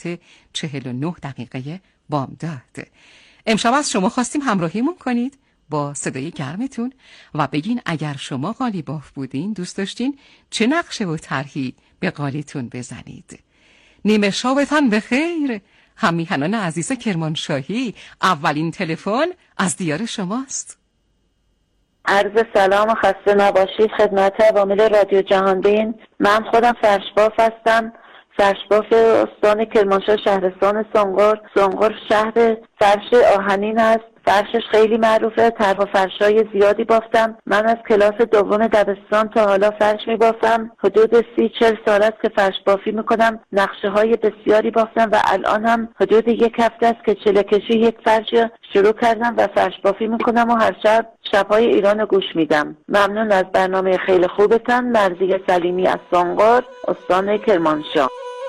49 بامداد. امشب از شما خواستیم همراهیمون کنید با صدای گرمتون و بگین اگر شما قالیباف بودین دوست داشتین چه نقشه و طرحی به قالیتون بزنید. نیمه شبتان بخیر. هم میهنان عزیز کرمانشاهی، اولین تلفن از دیار شماست. عرض سلام و خسته نباشید خدمت عوامل رادیو جهانبین. من خودم فرشباف هستم، فرشباف استان کرمانشاه، شهرستان سنقر شهر فرش آهنین است. فرشش خیلی معروفه، طرح و فرشای زیادی بافتم. من از کلاس دوم دبستان تا حالا فرش میبافم. حدود 30-40 سال است که فرش بافی میکنم. نقشه های بسیاری بافتم و الان هم حدود 1 هفته است که چله کشی یک فرش شروع کردم و فرش بافی میکنم و هر شبهای ایران رو گوش میدم. ممنون از برنامه خیلی خوبتان. مرضیه سلیمی از سنقر، استان کرمانشاه.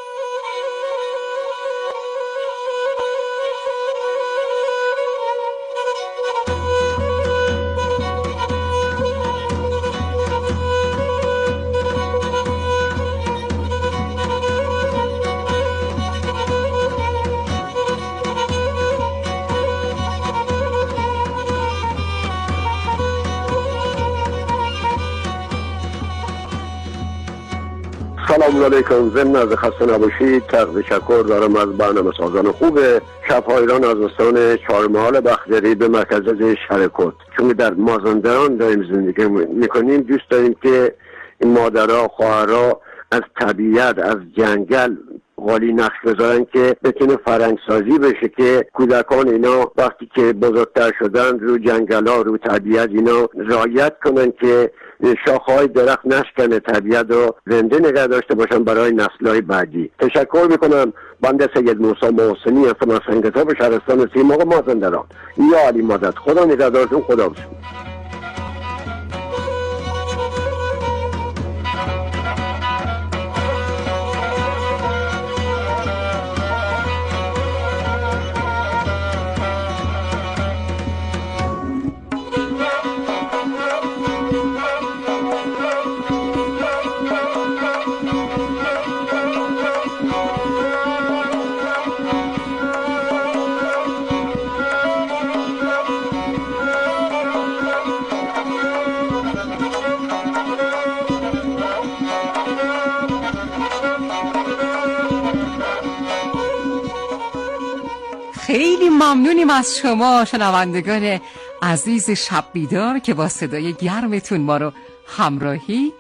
سلام علیکم. ضمن از خسته نباشید تشکر دارم از برنامه سازان خوب شب‌های ایران از استان چهارمحال بختیاری به مرکز شهرکوت. چون در مازندران داریم زندگی میکنیم، دوست داریم که این مادرها خواهرها از طبیعت، از جنگل قالی نقش بذارن که بتونه فرهنگ سازی بشه، که کودکان اینا وقتی که بزرگتر شدن رو جنگل ها، رو طبیعت اینا رعایت کنن که شاخه‌های درخت نشکنه، طبیعت رو زنده نگه داشته باشن برای نسل‌های بعدی. تشکر میکنم. بنده سید موسی محسنی هستم از سنگتاب شهرستان سیمرغ مازندران. یا علی مدد. خدا نگهدارتون. خدا بسید. خیلی ممنونیم از شما شنوندگان عزیز شب بیدار که با صدای گرمتون ما رو همراهی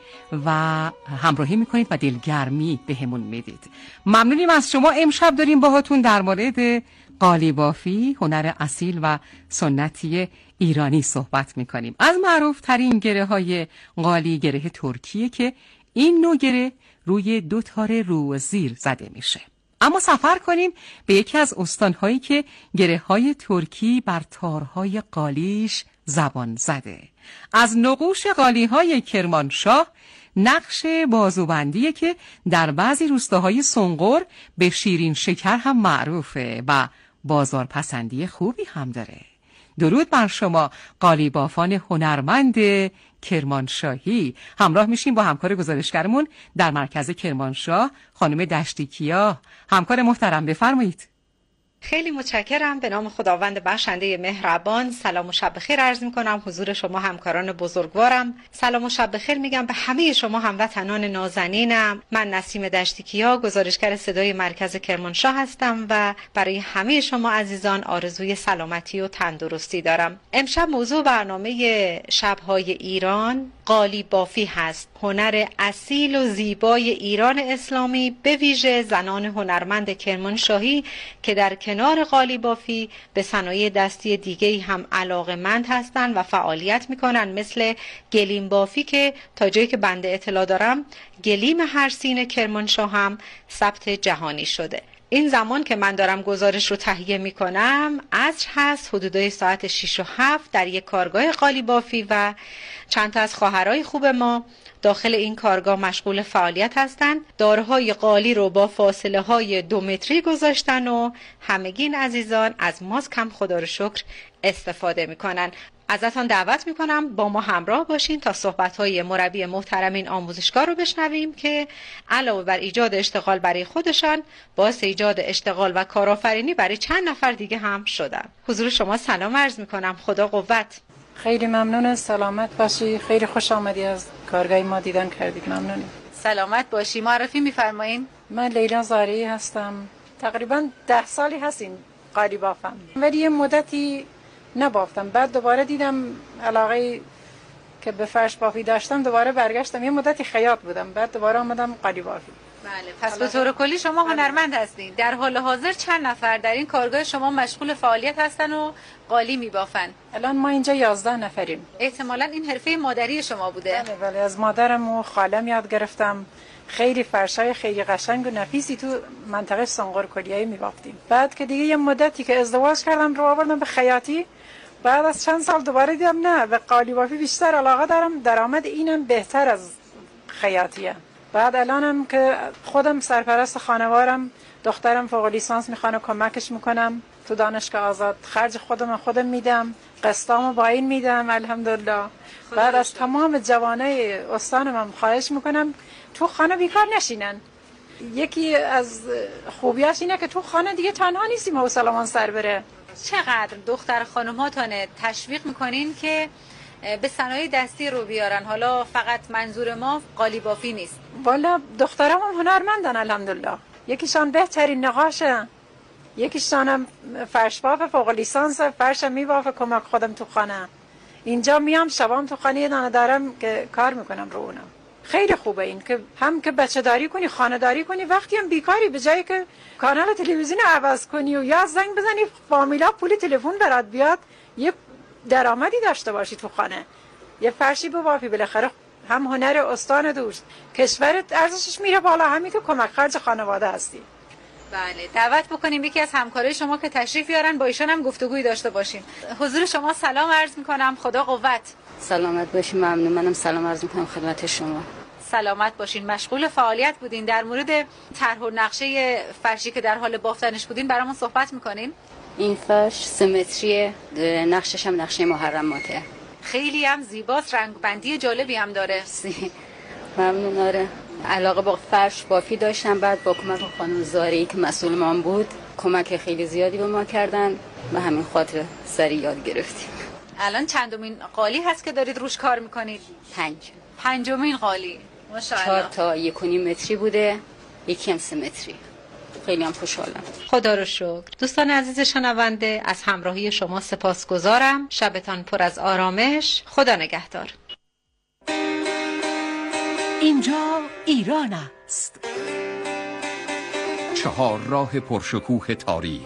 میکنید و دلگرمی بهمون میدید. ممنونیم از شما. امشب داریم باهاتون در مورد قالیبافی، هنر اصیل و سنتی ایرانی صحبت میکنیم. از معروف ترین گره های قالی گره ترکیه که این نوع گره روی 2 تار رو زیر زده میشه. اما سفر کنیم به یکی از استانهایی که گره‌های ترکی بر تارهای قالیش زبان زده. از نقوش قالی‌های کرمانشاه نقش بازوبندیه که در بعضی روستاهای سنقر به شیرین شکر هم معروفه و بازارپسندی خوبی هم داره. درود بر شما قالیبافان هنرمند کرمانشاهی. همراه میشیم با همکار گزارشگرمون در مرکز کرمانشاه خانم دشتیکیا. همکار محترم بفرمایید. خیلی متشکرم. به نام خداوند بخشنده مهربان سلام و شب بخیر عرض میکنم حضور شما همکاران بزرگوارم. سلام و شب بخیر میگم به همه شما هموطنان نازنینم. من نسیم دشتیکیا گزارشگر صدای مرکز کرمانشاه هستم و برای همه شما عزیزان آرزوی سلامتی و تندرستی دارم. امشب موضوع برنامه شب‌های ایران قالیبافی هست. هنر اصیل و زیبای ایران اسلامی، به ویژه زنان هنرمند کرمانشاهی که در کنار قالیبافی به صنایع دستی دیگه‌ای هم علاقه‌مند هستند و فعالیت می‌کنند، مثل گلیم بافی که تا جایی که بنده اطلاع دارم گلیم هرسین کرمانشاه هم ثبت جهانی شده. این زمان که من دارم گزارش رو تهیه میکنم عصر هست، حدودای ساعت 6 و 7 در یک کارگاه قالیبافی و چند تا از خواهرای خوب ما داخل این کارگاه مشغول فعالیت هستند. دارهای قالی رو با فاصله های 2 متری گذاشتن و همگین عزیزان از ماسک هم خدا رو شکر استفاده میکنن. ازتان دعوت میکنم با ما همراه باشین تا صحبت‌های مربی محترم این آموزشگاه رو بشنویم که علاوه بر ایجاد اشتغال برای خودشان، باعث ایجاد اشتغال و کارآفرینی برای چند نفر دیگه هم شدن. حضور شما سلام عرض میکنم. خدا قوت. خیلی ممنون، سلامت باشی. خیلی خوش آمدی، از کارگاه ما دیدن کردید. ممنونیم. سلامت باشی. معرفی میفرمایین؟ من لیلا زاری هستم. تقریبا 10 سالی هستین قالی بافم، ولی یه مدتی نبافتم. بعد دوباره دیدم علاقه که به فرش بافی داشتم، دوباره برگشتم. یه مدتی خیاط بودم، بعد دوباره آمدم قالی بافی. بله، پس به طور کلی شما هنرمند هستین. در حال حاضر چند نفر در این کارگاه شما مشغول فعالیت هستن و قالی میبافن؟ الان ما اینجا 11 نفریم. احتمالاً این حرفه مادری شما بوده؟ بله، از مادرم و خالم یاد گرفتم. خیلی فرشای خیلی قشنگ و نفیسی تو منطقه سنقر کلیایی میبافتیم. بعد که دیگه یه مدتی که ازدواج کردم رو آوردم به خیاطی. بعد از چند سال دوباره دیدم نه، به قالی بافی بیشتر علاقه دارم، درآمد اینم بهتر از خیاطیه. بعد الانم که خودم سرپرست خانوارم، دخترم فوق لیسانس میخوانه، کمکش میکنم تو دانشگاه آزاد، خرج خودم میدم، قسطامو با این میدم الحمدلله. بعد از تمام جوانای استانم خواهش میکنم تو خانه بیکار نشینن. یکی از خوبیاش اینه که تو خانه دیگه تنها نیستیم، حوصله‌مون سر بره. چقدر دختر خانم‌هاتونه تشویق میکنین که به صنایع دستی رو بیارن؟ حالا فقط منظور ما قالی بافی نیست. والا دخترام هم هنرمندن الحمدلله. یکیشان بهترین نقاشه، یکیشان هم فرش باف فوق لیسانس، فرشم میبافه کمک خودم تو خانه. اینجا میام شبام تو خانه دانه دارم که کار میکنم رو اونم. خیلی خوبه این که هم که بچه داری کنی، خانه داری کنی، وقتی هم بیکاری به جایی که کانال تلویزیون عوض کنی و یا زنگ بزنی فامیلا پول تلفن برات بیاد، یه درآمدی داشته باشی تو خانه. یه فرشی ببافی، بالاخره هم هنر استان دوست، کشورت ارزشش میره بالا، همین که کمک خرج خانواده هستی. بله، دعوت بکنیم یکی از همکارای شما که تشریف بیارن، با ایشان هم گفتگویی داشته باشیم. حضور شما سلام عرض میکنم. خدا قوت. سلامت باشین. ممنون. منم سلام عرض میکنم خدمت شما. سلامت باشین. مشغول فعالیت بودین، در مورد طرح و نقشه فرشی که در حال بافتنش بودین برامون صحبت میکنین؟ این فرش سمتریه، نقشش هم نقشه محرماته. خیلی هم زیباست، رنگ بندی جالبی هم داره. ممنون. آره، علاقه با فرش بافی داشتم. بعد با کمک خانم زاری که مسئول ما بود، کمک خیلی زیادی به ما کردن و همین خاطر سری یاد گرفتیم. الان چندمین قالی هست که دارید روش کار میکنید؟ 5مین قالی. ماشاءالله. 4 تا 1.5 متری بوده، یکی هم 3 متری. خیلی هم خوشحالم. خدا رو شکر. دوستان عزیز شنونده، از همراهی شما سپاسگزارم. شبتان پر از آرامش. خدا نگهدار. اینجا ایران است. 4 راه پرشکوه تاریخ.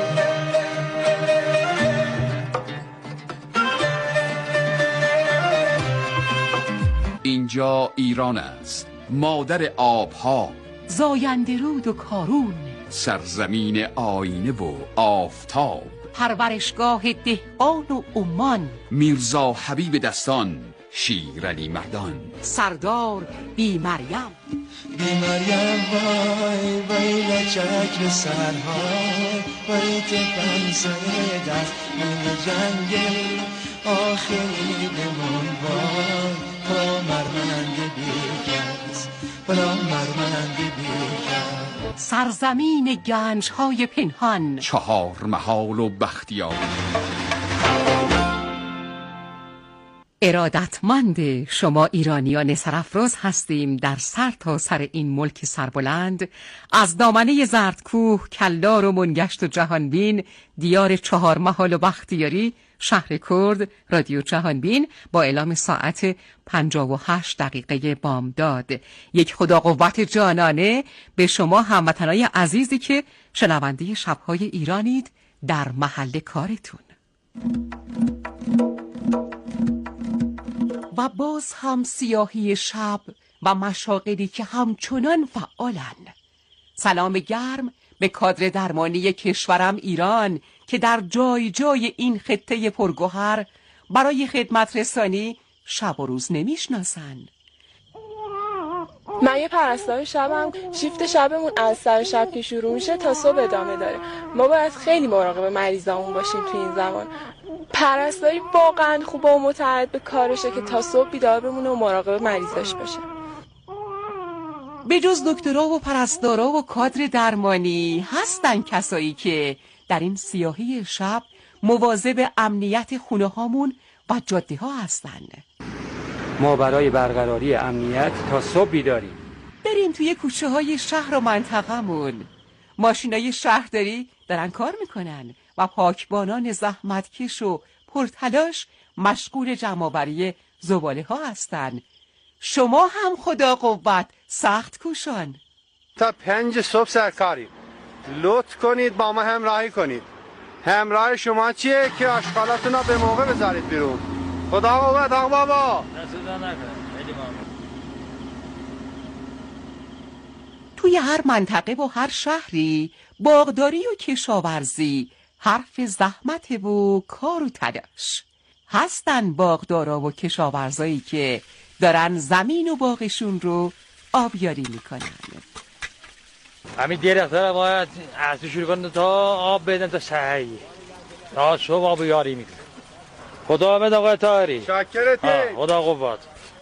اینجا ایران است، مادر آبها، زاینده رود و کارون، سرزمین آینه و آفتاب، پرورشگاه دهقان و عمان، میرزا حبیب دستان، شیرعلی مردان، سردار بی مریم. بی مریم وای وای لچک سرهای وای تفنسه دست من جنگ آخری بمون وای پرا مرمند بیکس پرا مرمند بیکس. سرزمین گنج‌های پنهان، 4 محال و بختیاری. ارادتمند شما ایرانیان سرافراز هستیم در سر تا سر این ملک سربلند، از دامنه زردکوه، کلار و منگشت و جهانبین، دیار 4 محال و بختیاری، شهر کرد، رادیو جهانبین با اعلام ساعت 58 دقیقه بامداد. یک خدا قوت جانانه به شما هموطنای عزیزی که شنونده شب‌های ایرانید در محل کارتون. و باز هم سیاهی شب و مشاغلی که همچنان فعالن. سلام گرم به کادر درمانی کشورم ایران که در جای جای این خطه پرگوهر برای خدمت رسانی شب و روز نمیشناسن. من یه پرستار شبم، شیفت شبمون از سر شب که شروع میشه تا صبح ادامه داره. ما باید خیلی مراقب مریضامون باشیم تو این زمان. پرستاری واقعا خوبه و متعهد به کارشه که تا صبح بیدار بمونه و مراقب مریضاش باشه. به جز دکترها و پرستارا و کادر درمانی هستن کسایی که در این سیاهی شب مواظب امنیت خونه هامون و جاده ها هستن. ما برای برقراری امنیت تا صبح بیداریم. بریم توی کوچه های شهر و منطقمون. ماشینای شهرداری دارن کار میکنن و پاکبانان زحمتکش و پرتلاش مشغول جمع‌آوری زباله ها هستن. شما هم خدا قوت سخت کوشان. تا 5 صبح سرکاریم. لطف کنید با ما همراهی کنید. همراه شما چیه که آشغالاتون رو به موقع بذارید بیرون. خدا قوت آقا بابا. توی هر منطقه و هر شهری باغداری و کشاورزی حرف زحمت و کار و تلاش. هستن باغدارا و کشاورزایی که دارن زمین و باغشون رو آبیاری میکنن. همین درخت‌ها رو باید از شروع کنن تا آب بدن تا سحری تا صبح آبیاری میکنن. خدا امید آقای طاهری. شاکرتی. خدا قوت.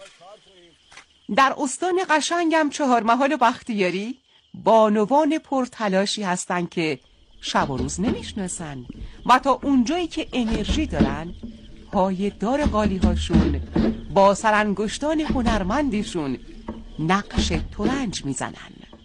در استان قشنگم چهارمحال و بختیاری بانوان پرتلاشی هستن که شب و روز نمیشناسن و تا اونجایی که انرژی دارن پای دار قالی هاشون با سرانگشتان هنرمندشون نقش ترنج میزنن.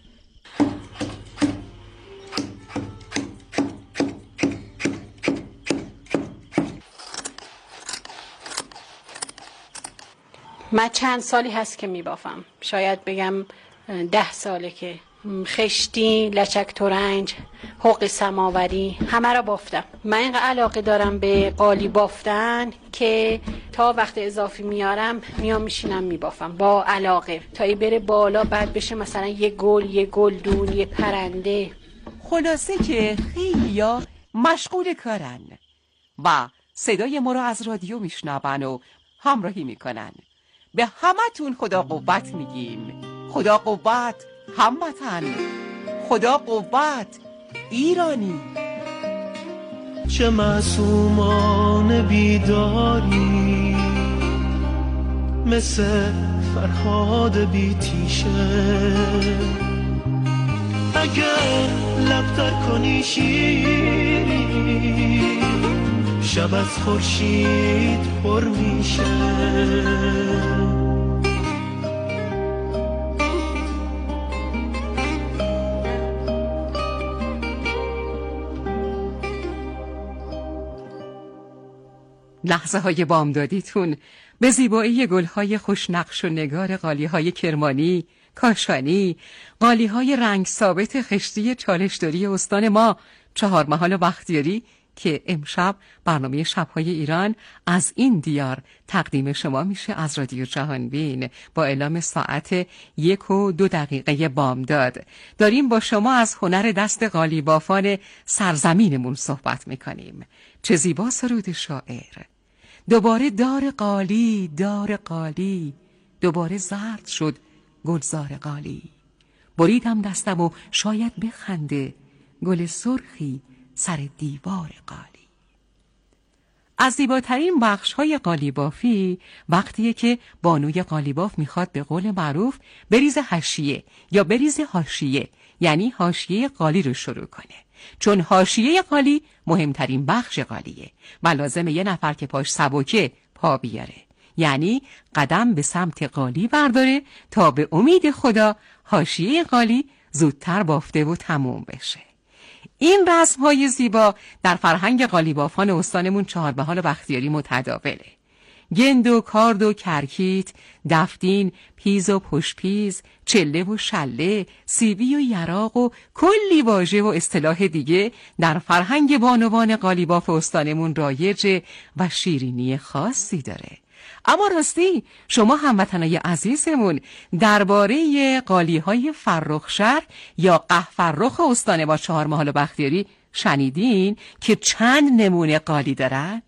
من چند سالی هست که میبافم، شاید بگم 10 ساله که خشتی، لچک ترنج، حق سماوری همه را بافتم. من اینقدر علاقه دارم به قالی بافتن که تا وقت اضافی میارم میشینم میبافم با علاقه تا ای بره بالا، بعد بشه مثلا یه گلدون، یه پرنده. خلاصه که خیلیا مشغول کارن و صدای ما رو از رادیو میشنون و همراهی میکنن. به همتون خدا قوت میگیم. خدا قوت هموطن، خدا قوت ایرانی. چه معصومان بیداری مثل فرهاد بیتیشه، اگر لبتر کنی شیری شب از خورشید پر میشه. لحظه های بامدادیتون به زیبایی گلهای خوشنقش و نگار قالیهای کرمانی، کاشانی، قالیهای رنگ ثابت خشتی چالشداری استان ما چهارمحال و بختیاری که امشب برنامه شب‌های ایران از این دیار تقدیم شما میشه از رادیو جهانبین با اعلام ساعت 1:02 بامداد. داریم با شما از هنر دست قالیبافان سرزمینمون صحبت میکنیم. چه زیبا سرود شاعر. دوباره دار قالی، دار قالی، دوباره زرد شد گلزار قالی. بریدم دستم و شاید بخنده گل سرخی سر دیوار قالی. از زیباترین بخش‌های قالیبافی وقتیه که بانوی قالیباف میخواد به قول معروف بریز حاشیه یا بریز حاشیه، یعنی حاشیه قالی رو شروع کنه، چون حاشیه قالی مهمترین بخش قالیه و لازمه یه نفر که پاش سبکه پا بیاره، یعنی قدم به سمت قالی برداره تا به امید خدا حاشیه قالی زودتر بافته و تموم بشه. این رسم‌های زیبا در فرهنگ قالیبافان استانمون چهارمحال و بختیاری متداوله. گند و کارد و کرکیت، دفتین، پیز و پشپیز، چله و شله، سیبی و یراق و کلی واژه و اصطلاح دیگه در فرهنگ بانوان قالیباف استانمون رایجه و شیرینی خاصی داره. اما راستی شما هموطنای عزیزمون درباره قالی‌های فرخشهر یا قهفرخ استان با چهارمحال و بختیاری شنیدین که چند نمونه قالی دارن؟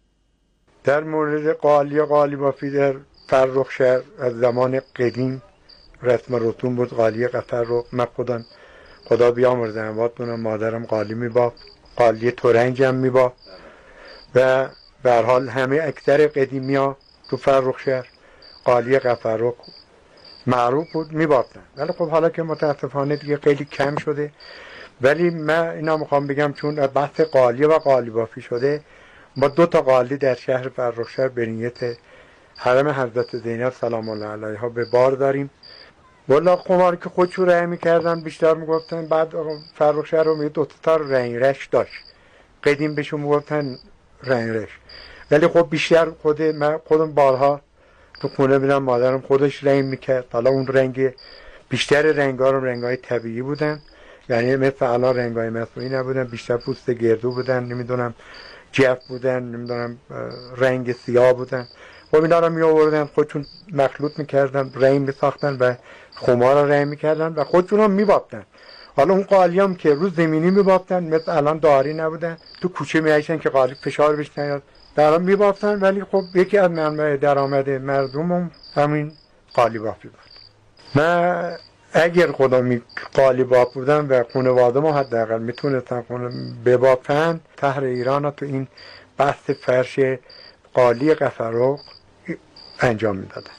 در مورد قالیبافی در فرخشهر از زمان قدیم رسم رسوم بود. قالی قفرخ من خدا بیامرزه اموات کنم، مادرم قالی میبافت، قالی ترنج هم میبافت و به هر حال همه اکثر قدیمیا تو فرخشهر قالی قفرق معروف بود می‌بافتن، ولی خب حالا که متاسفانه دیگه خیلی کم شده. ولی من اینا میخوام بگم چون بحث قالی و قالی بافی شده، ما 2 تا قالی در شهر فرخشهر به نیت حرم حضرت زینب سلام الله علیها به بار داریم. والا قماری که خودشو رنگ میکردن بیشتر میگفتن. بعد فرخشهر رو 2 تا رنگرش داشت، قدیم بهشون میگفتن رنگرش، ولی خب بیشتر خودم بارها تو خونه بودم، مادرم خودش رنگ میکرد. حالا اون رنگ بیشتر رنگا رو رنگای طبیعی بودن، یعنی مثل الان رنگای مصنوعی نبودن، بیشتر پوست گردو بودن، نمیدونم جف بودن، نمیدونم رنگ سیاه بودن. خب اینا رو می آوردن خودشون مخلوط میکردن، رنگ میساختن و خمار رو رنگ میکردن و خودشون رو میبافتن. حالا اون قالیام که رو زمینی میبافتن، مثل الان داری نبودن، تو کوچه میایشن که قالی فشار بهش نیاد، درام میبافتن. ولی خب یکی از منبع درآمد مردم همین قالی بافی بود. من اگر خودم قالی باف بودم و خانواده ما حداقل میتونستن ببافن، شهر ایران تو این بحث فرش قالی قفرق انجام میدادن.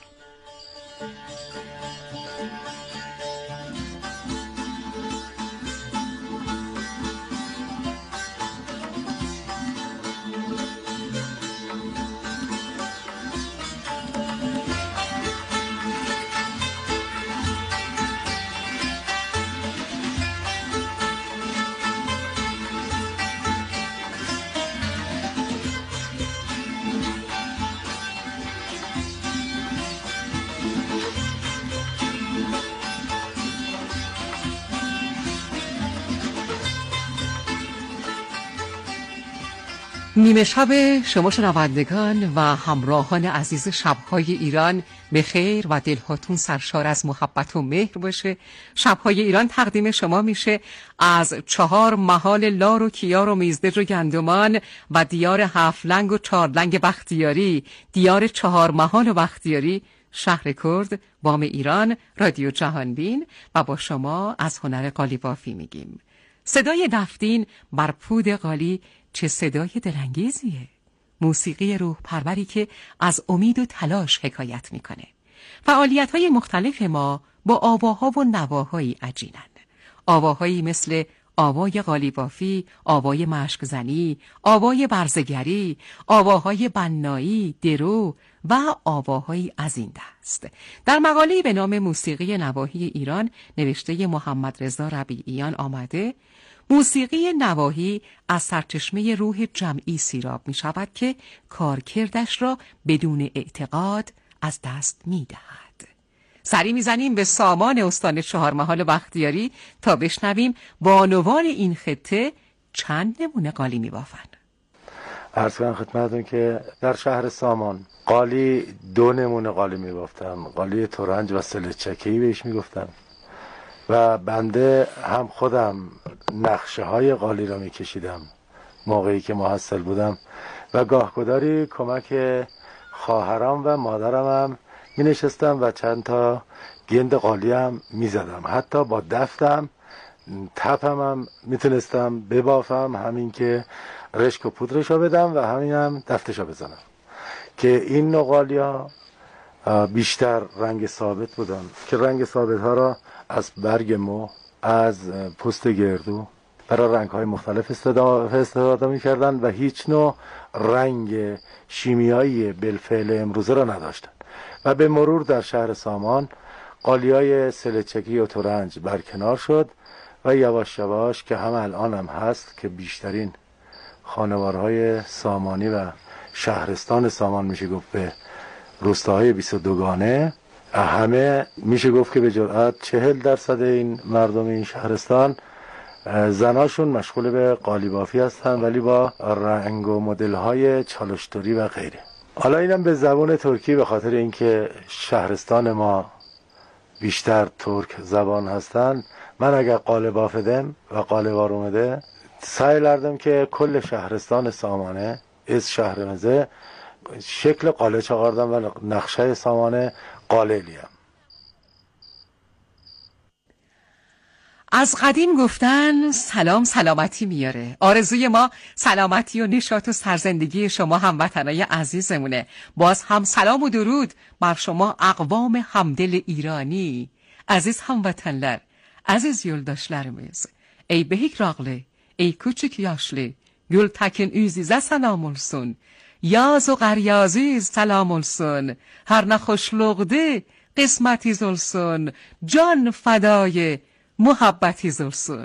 نیمه شب شما شنوندگان و همراهان عزیز شب‌های ایران به خیر و دلهاتون سرشار از محبت و مهر باشه. شب‌های ایران تقدیم شما میشه از 4 محال لار و کیار و میزدج و گندمان و دیار 7 لنگ و 4 لنگ بختیاری، دیار 4 محال و بختیاری، شهر کرد، بام ایران، رادیو جهانبین و با شما از هنر قالی بافی میگیم. صدای دفتین بر پود قالی چه صدای دلانگیزیه. موسیقی روح پروری که از امید و تلاش حکایت میکنه. فعالیت‌های مختلف ما با آواها و نواهایی عجینند. آواهایی مثل آوای قالی بافی، آوای مشک زنی، آوای برزگری، آواهای بنایی، درو و آواهایی از این دست. در مقاله‌ای به نام موسیقی نواحی ایران نوشته محمد رضا ربیعیان آمده: موسیقی نواحی از سرچشمه روح جمعی سیراب می شود که کارکردش را بدون اعتقاد از دست می دهد. سری می زنیم به سامان استان 4 محال بختیاری تا بشنویم بانوان این خطه چند نمونه قالی می بافند. عرض کنم خدمتتون که در شهر سامان قالی 2 نمونه قالی می بافتم، قالی ترنج و سلچکی بهش می گفتم و بنده هم خودم نقشه های قالی را می کشیدم موقعی که محصل بودم و گاهگداری کمک خواهرام و مادرم هم می نشستم و چند تا گند قالی هم می زدم. حتی با دفتم تپم هم می تونستم ببافم، همین که رشک و پودرش رو بدم و همین هم دفتش رو بزنم که این نوع قالی ها بیشتر رنگ ثابت بودن که رنگ ثابت ها را از برگ مو، از پوست گردو برای رنگ های مختلف استفاده می کردن و هیچ نوع رنگ شیمیایی بالفعل امروزه را نداشتن. و به مرور در شهر سامان قالی های سلچکی و ترنج برکنار شد و یواش یواش که هم الان هم هست که بیشترین خانوارهای سامانی و شهرستان سامان میشه گفت به روستاهای 22گانه، همه میشه گفت که به جرئت 40% این مردم این شهرستان زناشون مشغول به قالی بافی هستن، ولی با رنگ و مدل های چالشتوری و غیره. حالا اینم به زبان ترکی به خاطر اینکه شهرستان ما بیشتر ترک زبان هستن، من اگر قالی بافدم و قالی وار اومده سعی کردم که کل شهرستان سامانه از شهرمزه شکل قاله چغاردم و نقشه سامانه قاله لیم. از قدیم گفتن سلام سلامتی میاره. آرزوی ما سلامتی و نشاط و سرزندگی شما هموطنای عزیزمونه. باز هم سلام و درود بر شما اقوام همدل ایرانی. Aziz hamvatanlar, aziz yoldaşlarımız, ey beyik rağlı, ey küçük yaşlı, Gültekin Üzüz'e selam olsun. Yaz و قریازیز سلام olsun. Her ne hoşluğdu qismetiz olsun. Can fedai muhabbetiz olsun.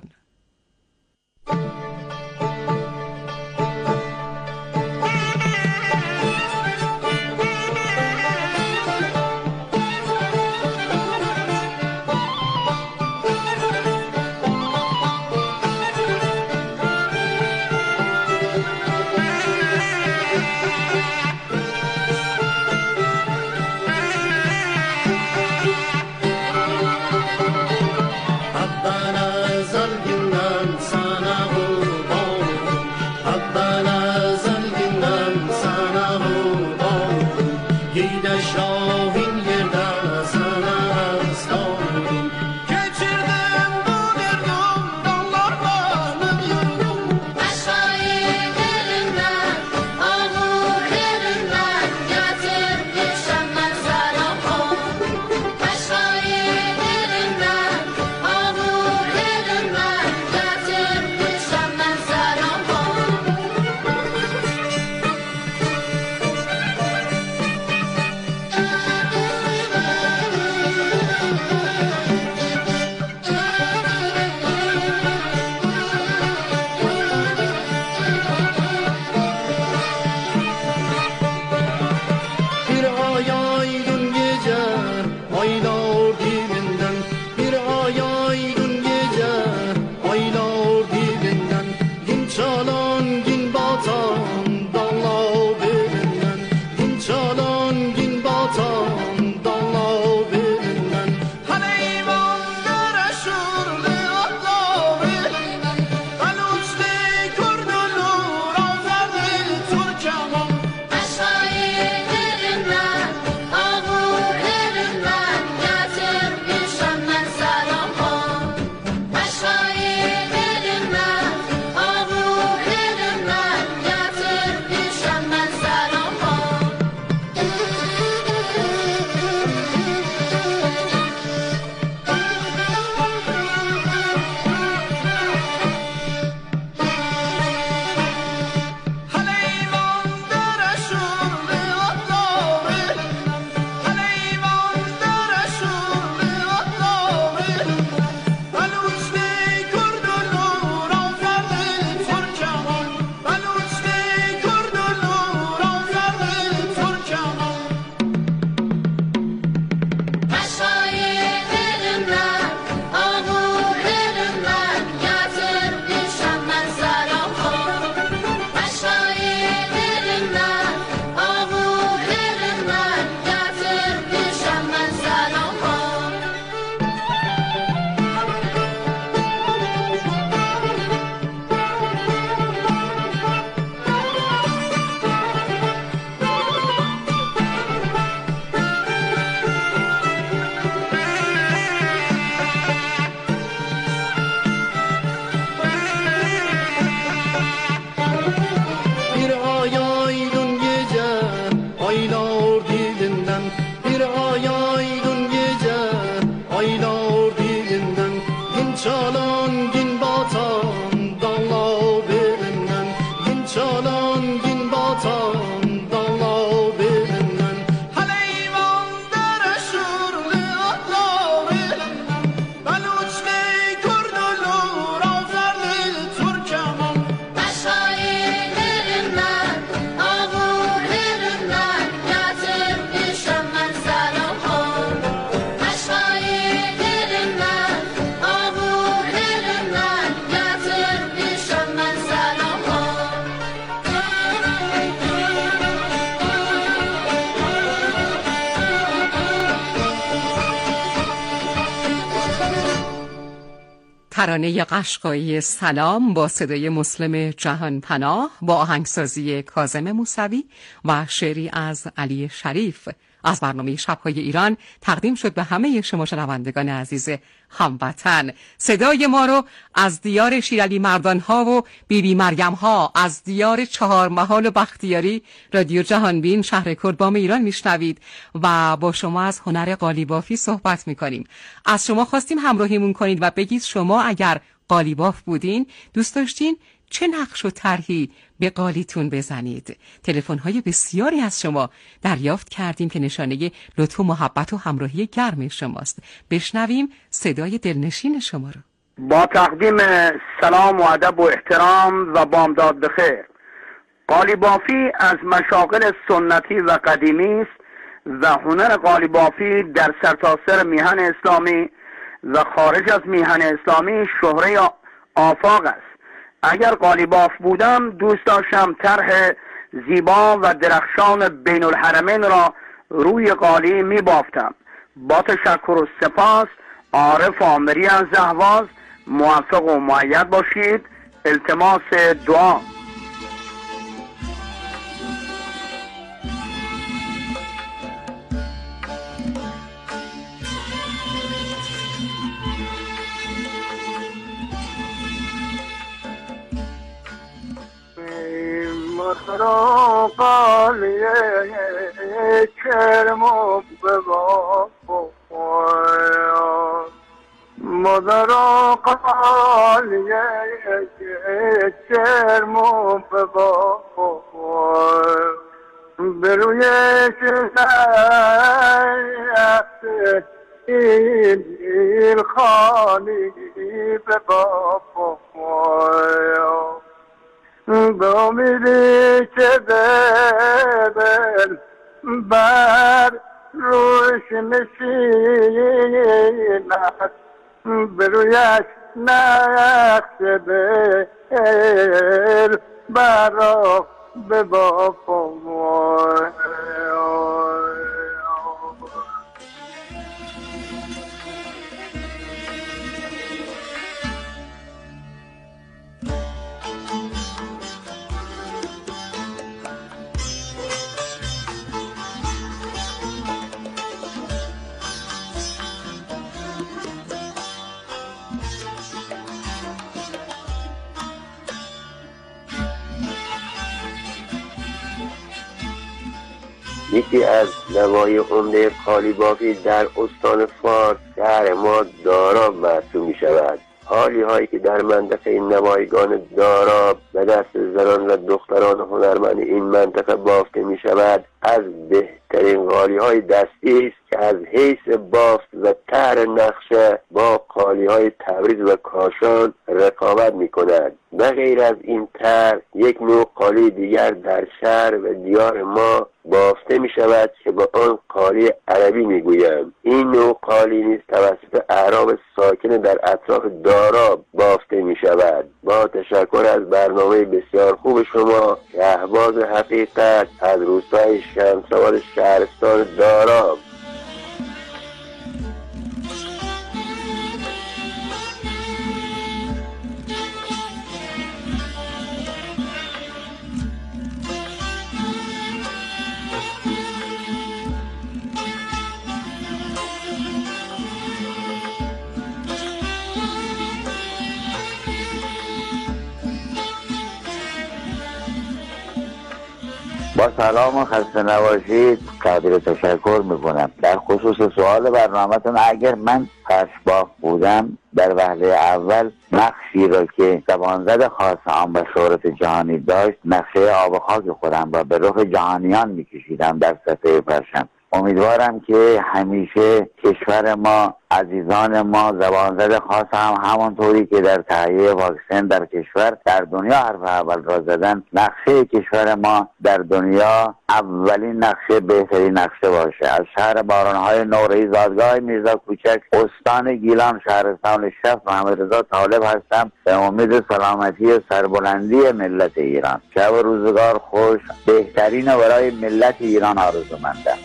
ترانه قشقایی سلام با صدای مسلم جهانپناه با آهنگسازی کاظم موسوی و شعری از علی شریف از برنامه شب‌های ایران تقدیم شد به همه شما شنوندگان عزیز هموطن. صدای ما رو از دیار شیرعلی مردان‌ها و بیبی مریم-ها، از دیار چهارمحال و بختیاری رادیو جهانبین شهر کرد بام ایران میشنوید و با شما از هنر قالیبافی صحبت میکنیم. از شما خواستیم همراهیمون کنید و بگید شما اگر قالیباف بودین دوست داشتین چه نقش و طرحی به قالیتون بزنید. تلفن‌های بسیاری از شما دریافت کردیم که نشانه لطف و محبت و همراهی گرم شماست. بشنویم صدای دلنشین شما رو. با تقدیم سلام و ادب و احترام و بامداد بخیر. قالیبافی از مشاغل سنتی و قدیمی است و هنر قالیبافی در سرتاسر میهن اسلامی و خارج از میهن اسلامی شهره آفاق است. اگر قالیباف بودم دوست داشتم طرح زیبا و درخشان بین الحرمین را روی قالی می بافتم. با تشکر و سپاس. عارف آمری از اهواز. موفق و مؤید باشید. التماس دعا. مدرا قالیه کرمو ببا مدرا قالیه کرمو ببا بروی شنخت این خالی ببا به امیدی که دل بر روش نشیند به رویش نقش دل برا به باپا یکی از نوای عمده قالیبافی در استان فارس شهر ما داراب محسوب می شود. حالی هایی که در منطقه نمایگان داراب به دست زنان و دختران هنرمند این منطقه بافته می شود از بهترین قالی های دستی است که از حیث بافت و طرح نقشه با قالی های تبریز و کاشان رقابت می کند. به غیر از این طرح یک نوع قالی دیگر در شهر و دیار ما بافته می شود که با آن قالی عربی می گویم. این نوع قالی نیز توسط اعراب ساکن در اطراف داراب بافته می شود. با تشکر از برنامه بسیار خوب شما، شهباز حقیقت از روستای شمس‌آباد شهرستان داراب. با سلام و خسته نباشید. قدر تشکر میکنم. در خصوص سوال برنامه‌تون، اگر من فرشباف بودم در وهله اول نقشی را که زبانزد خاصان و شهرت جهانی داشت، نقشه آب و خاک خودم را به رخ جهانیان میکشیدم در صفحه فرشم. امیدوارم که همیشه کشور ما، عزیزان ما، زبانزد خاص هم همانطوری که در تهیه واکسن در کشور در دنیا حرف اول را زدن، نقشه کشور ما در دنیا اولین نقشه، بهترین نقشه باشه. از شهر بارانهای نوری زادگاه میرزا کوچک، استان گیلان، شهرستان شف، محمد رضا طالب هستم. به امید سلامتی و سربلندی ملت ایران. شب و روزگار خوش. بهترین برای ملت ایران آرزومندم.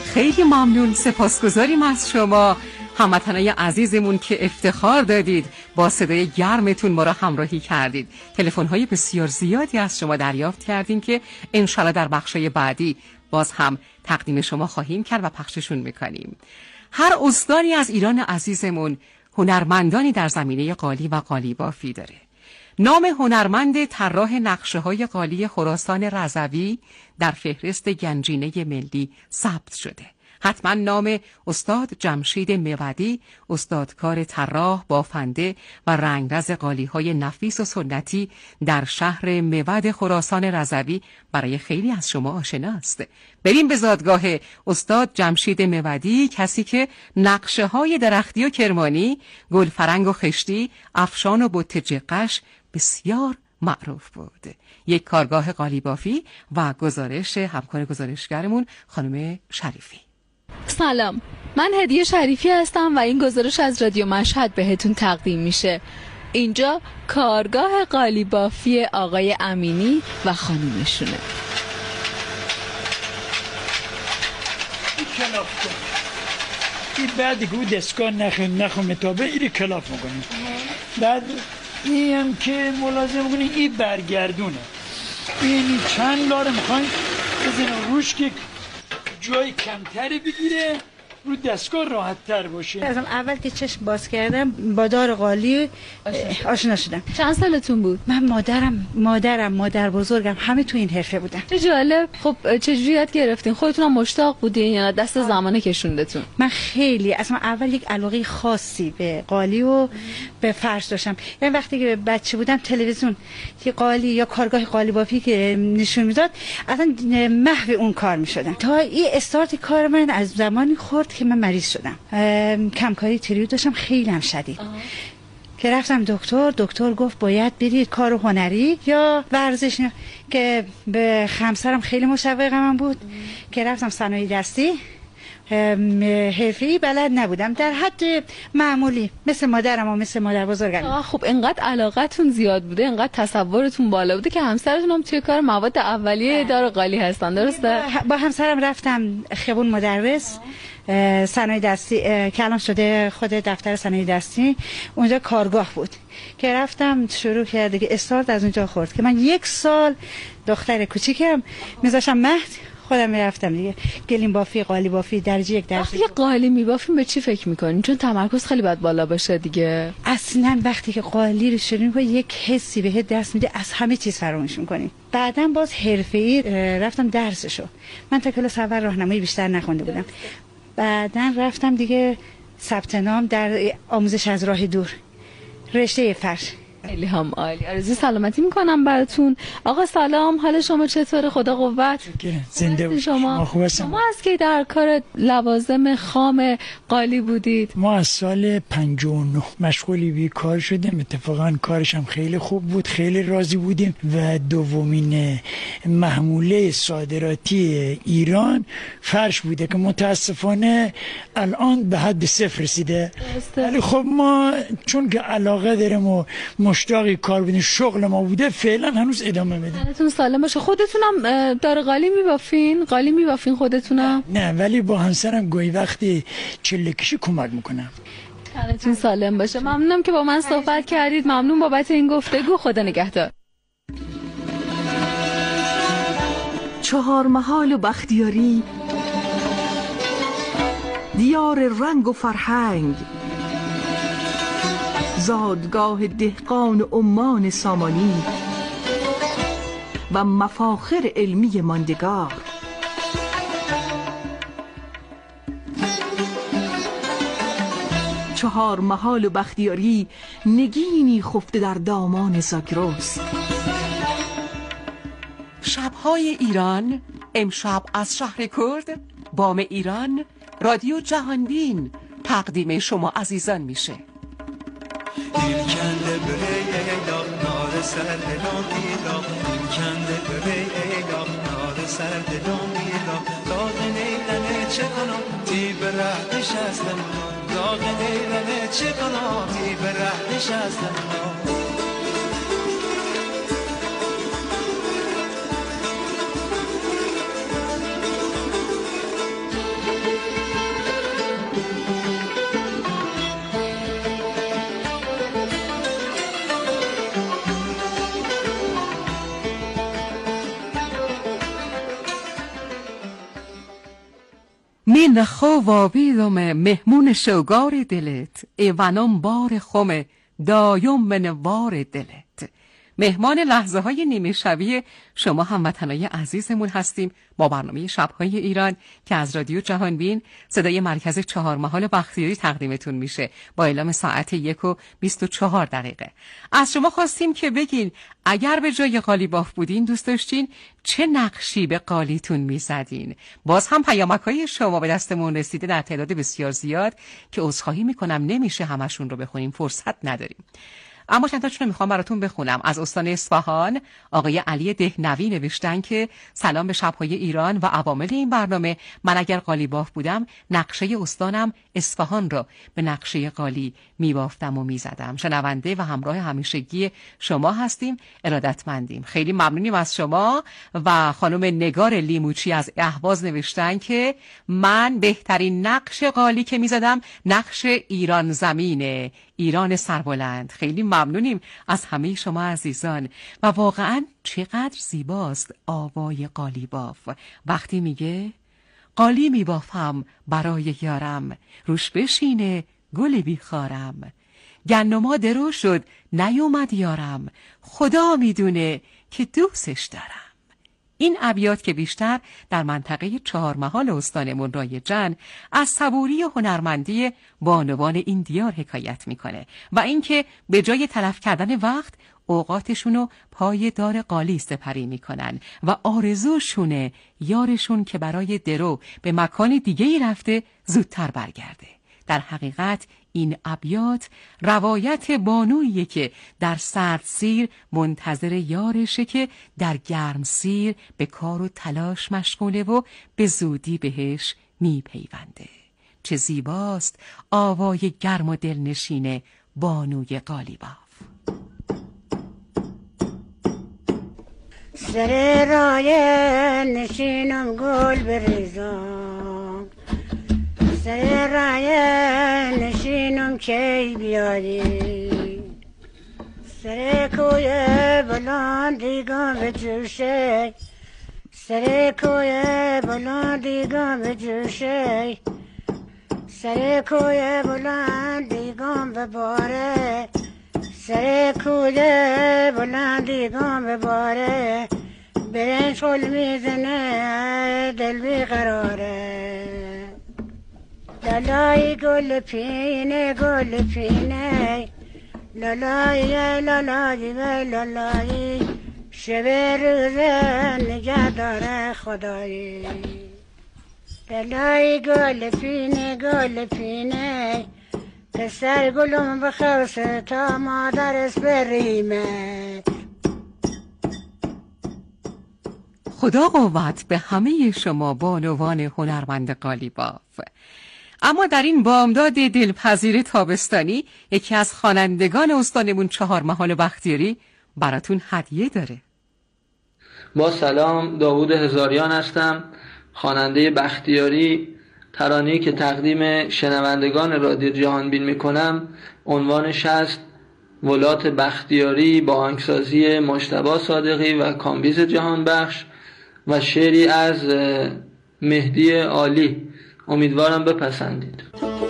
خیلی ممنون، سپاسگزاریم از شما هموطنای عزیزمون که افتخار دادید با صدای گرمتون ما را همراهی کردید. تلفن‌های بسیار زیادی از شما دریافت کردیم که انشالله در بخشای بعدی باز هم تقدیم شما خواهیم کرد و پخششون میکنیم. هر استانی از ایران عزیزمون هنرمندانی در زمینه قالی و قالی بافی داره. نام هنرمند طراح نقشه‌های قالی خراسان رضوی در فهرست گنجینه ملی ثبت شده. حتما نام استاد جمشید میودی، استادکار طراح، بافنده و رنگرز قالی‌های نفیس و سنتی در شهر میود خراسان رضوی برای خیلی از شما آشناست. بریم به زادگاه استاد جمشید میودی، کسی که نقشه‌های درختی و کرمانی، گلفرنگ و خشتی، افشان و بت جقش بسیار معروف بود. یک کارگاه قالی بافی و گزارش همکار گزارشگرمون خانم شریفی. سلام، من هدیه شریفی هستم و این گزارش از رادیو مشهد بهتون تقدیم میشه. اینجا کارگاه قالی بافی آقای امینی و خانومشونه. کلاف کن این بعد که او دستگاه نخون متابه ایری کلاف میکنیم. بعد این هم که ملازم میکنیم این برگردونه. این چند لاره میخوایم بزنیم روش که جای کمتری بگیره، رو دستگاه راحت تر باشه. از اول که چشم باز کردم با دار قالی آشنا شدم. چند سالتون بود؟ من مادرم مادر بزرگم همه تو این حرفه بودن. چه جالب. خب چجوری یاد گرفتین؟ خودتون هم مشتاق بودین یا دست زمانه کشوندتون؟ من خیلی اصلا اول یک علاقه خاصی به قالی و به فرش داشتم. یعنی وقتی که بچه بودم تلویزیون که قالی یا کارگاه قالی بافی که نشون میداد اصلا محو اون کار میشدم. تا این استارت کار من از زمانی خورد که من مریض شدم. کمکاری تیروید داشتم خیلی هم شدید. که رفتم دکتر گفت باید برید کار هنری یا ورزش، که به همسرم خیلی مشوق من بود که رفتم صنایع دستی. حرفه‌ای بلد نبودم، در حد معمولی مثل مادرم و مثل مادر بزرگم. خب اینقدر علاقتون زیاد بوده، اینقدر تصورتون بالا بوده که همسرتون هم توی کار مواد اولیه دار قالی هستن، درسته؟ با همسرم رفتم خیابون مدرس صنایع دستی که الان شده خود دفتر صنایع دستی، اونجا کارگاه بود که رفتم شروع کرد دیگه. استارت از اونجا خورد که من 1 سال دختر کوچیکم میذاشم مهد، خودم میرفتم دیگه گلیم بافی، قالی بافی، درجه 1 درجه. وقتی قالی میبافیم به چی فکر میکنین؟ چون تمرکز خیلی باید بالا باشه دیگه. اصلا وقتی که قالی رو شروع می‌کنی یک حسی بهت دست میده، از همه چیز فراموش می‌کنی. بعداً باز حرفه‌ای رفتم درسشو. من تا کلاس اول راهنمایی بیشتر نخونده بودم. بعداً رفتم دیگه ثبت نام در آموزش از راه دور، رشته فرش. خیلی هم عالی. آرزوی سلامتی میکنم براتون. آقا سلام، حال شما چطوره؟ خدا قوت. زنده باشید. شما خوب هستید؟ شما از کی در کار لوازم خام قالی بودید؟ ما از سال 59 مشغولی به کار شدیم. اتفاقا کارش هم خیلی خوب بود، خیلی راضی بودیم و دومین محموله صادراتی ایران فرش بوده که متاسفانه الان به حد 0 رسیده. ولی خب ما چون که علاقه داریم و مشتاقی کار بودیم، شغل ما بوده، فعلا هنوز ادامه میدیم. تنتون سالم باشه. خودتونم دار قالی میبافین؟ قالی میبافین خودتونم؟ نه ولی با همسرم گاهی وقتی چله کشی کمک میکنم. تنتون سالم باشه. ممنونم که با من صحبت کردید. ممنون بابت این گفتگو. خدا نگهدار. 4 محال و بختیاری، دیار رنگ و فرهنگ، زادگاه دهقان و عمان سامانی و مفاخر علمی ماندگار. چهار محال و بختیاری، نگینی خفته در دامان زاگرس. شب‌های ایران امشب از شهر کرد، بام ایران، رادیو جهانبین تقدیم شما عزیزان میشه. İlkende büreyla, nare serde lomila. İlkende büreyla, nare serde lomila. Dağın eylene çekana, ti berahdiş aslan. Dağın eylene çekana, ti berahdiş aslan. ای نخو وابیدم مهمون شوگار دلت، ای ونم بار خم دایم منوار دلت. مهمان لحظه های نیمه شبیه شما هموطنای عزیزمون هستیم با برنامه شب‌های ایران که از رادیو جهانبین صدای مرکز 4 محال بختیاری تقدیمتون میشه با اعلام ساعت 1:24. از شما خواستیم که بگین اگر به جای قالیباف بودین دوست داشتین چه نقشی به قالیتون میزدین. باز هم پیامک‌های شما به دستمون رسیده در تعداد بسیار زیاد که عذرخواهی میکنم نمیشه همشون رو بخونیم، فرصت نداریم. اما چند تاشون رو میخوام براتون بخونم. از استان اصفهان آقای علی دهنوی نوشتن که سلام به شب‌های ایران و عوامل این برنامه. من اگر قالیباف بودم نقشه استانم اصفهان رو به نقشه قالی میبافتم و میزدم. شنونده و همراه همیشگی شما هستیم، ارادتمندیم. خیلی ممنونیم از شما. و خانم نگار لیموچی از اهواز نوشتن که من بهترین نقش قالی که میزدم نقش ایران زمینه، ایران سربلند. خیلی ممنونیم از همه شما عزیزان. و واقعا چقدر زیباست آوای قالیباف وقتی میگه قالی میبافم برای یارم، روش بشینه گلی بیخارم، گنما درو شد نیومد یارم، خدا میدونه که دوستش دارم. این ابیات که بیشتر در منطقه 4 محال استانمون رایجن از صبوری و هنرمندی بانوان این دیار حکایت میکنه و اینکه به جای تلف کردن وقت اوقاتشونو پای دار قالی سپری میکنن و آرزوشونه یارشون که برای درو به مکان دیگه‌ای رفته زودتر برگرده. در حقیقت این ابیات روایت بانویی که در سرد سیر منتظر یارشه که در گرم سیر به کار و تلاش مشغوله و به زودی بهش میپیونده. چه زیباست آوای گرم و دلنشین بانوی قالیباف. سر رایه نشینم گل بریزم، سر رایه نشینم کی بیاری، سر کوی بلندیگم به جوشه، سر کوی بلندیگم به جوشه، سر کوی بلندیگم به باره، سر کوی بلندیگم به باره، برنج خل میزنه دل بیقراره. لالای گل پینه گل پینه، لالای لالای لالای، شب روزه نگه داره خدایی. لالای گل پینه، پسر گلم بخواسته تا مادرش بریمه. خدا قوت به همه شما بانوان هنرمند قالیباف. اما در این بامداد دلپذیر تابستانی یکی از خوانندگان استانمون 4 محال بختیاری براتون هدیه داره. با سلام، داوود هزاریان هستم، خواننده بختیاری. ترانه‌ای که تقدیم شنوندگان رادیو جهانبین میکنم عنوانش هست ولات بختیاری با آهنگسازی مجتبی صادقی و کامبیز جهانبخش و شعری از مهدی عالی. امیدوارم بپسندید.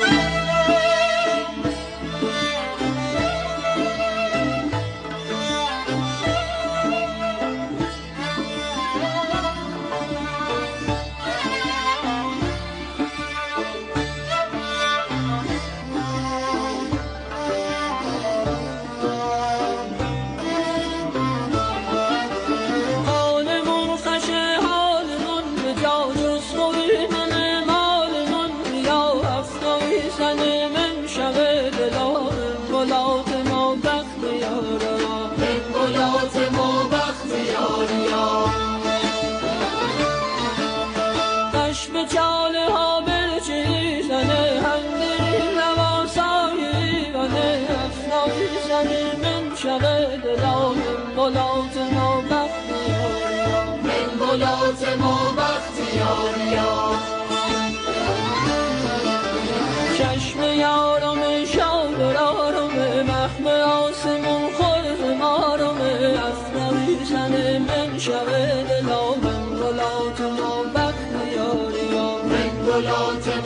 چشم یارم شاد و رارم مخم آسمون خورد مارم افرقی زن من شود دلام ولات ما بخت یاریم من ولات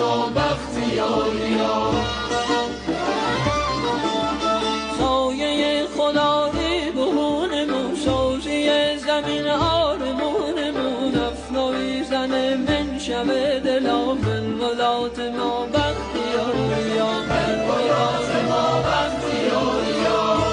زمین آرمونمون افنایی زنه من شب دلا من ولات ما بختیاریا من ولات ما بختیاریا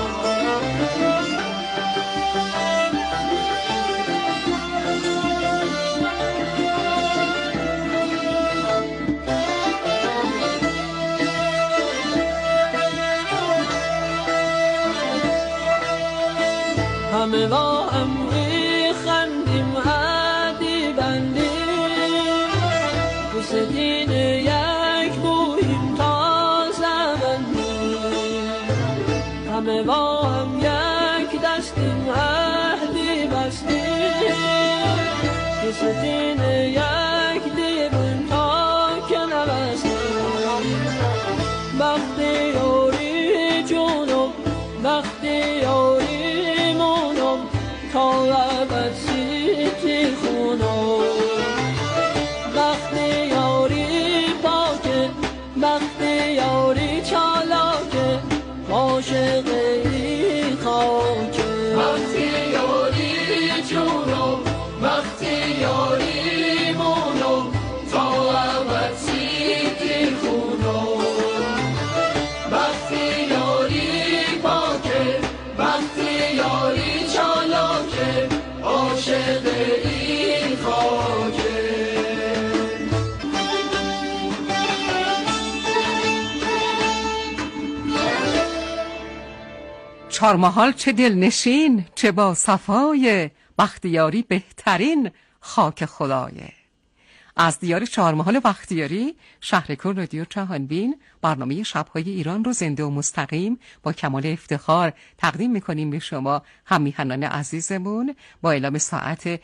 همه با هم میخندیم عدی بندیم دوست دین یک بوییم تا زمندیم همه با هم یک دستیم عهدی بستیم دوست دین یک دیبیم تا که نبستیم وقتی یاری جونم وقتی یاری تا ابد سیتی خونم وقتی یاری پاکه وقتی یاری چالاکه عاشق ای خاکه وقتی یاری جونم وقتی یاری مونم تا ابد سیتی خونم وقتی یاری پاکه وقتی یاری چالاکه عاشق این خاکه 4 محال چه دلنشین چه با صفای بختیاری بهترین خاک خدایه. از دیار 4 محال بختیاری شهرکور رادیو جهانبین برنامه شب‌های ایران رو زنده و مستقیم با کمال افتخار تقدیم می‌کنیم به شما هم میهنان عزیزمون با اعلام ساعت